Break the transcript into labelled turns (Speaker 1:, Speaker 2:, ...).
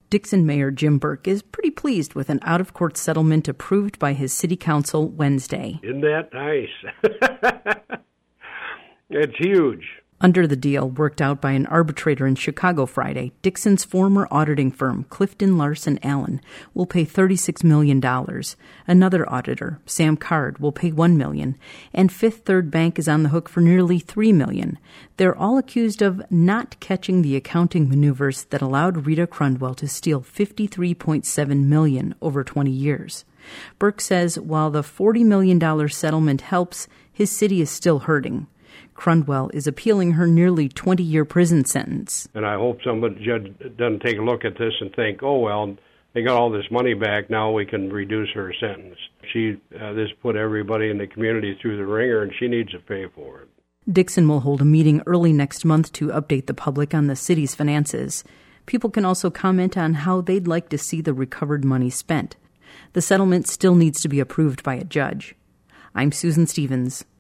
Speaker 1: Dixon Mayor Jim Burke is pretty pleased with an out-of-court settlement approved by his city council Wednesday.
Speaker 2: Isn't that nice? It's huge.
Speaker 1: Under the deal worked out by an arbitrator in Chicago Friday, Dixon's former auditing firm, Clifton Larson Allen, will pay $36 million. Another auditor, Sam Card, will pay $1 million. And Fifth Third Bank is on the hook for nearly $3 million. They're all accused of not catching the accounting maneuvers that allowed Rita Crundwell to steal $53.7 million over 20 years. Burke says while the $40 million settlement helps, his city is still hurting. Crundwell is appealing her nearly 20-year prison sentence.
Speaker 2: And I hope somebody judge doesn't take a look at this and think, oh, well, they got all this money back, now we can reduce her sentence. This put everybody in the community through the ringer, and she needs to pay for it.
Speaker 1: Dixon will hold a meeting early next month to update the public on the city's finances. People can also comment on how they'd like to see the recovered money spent. The settlement still needs to be approved by a judge. I'm Susan Stevens.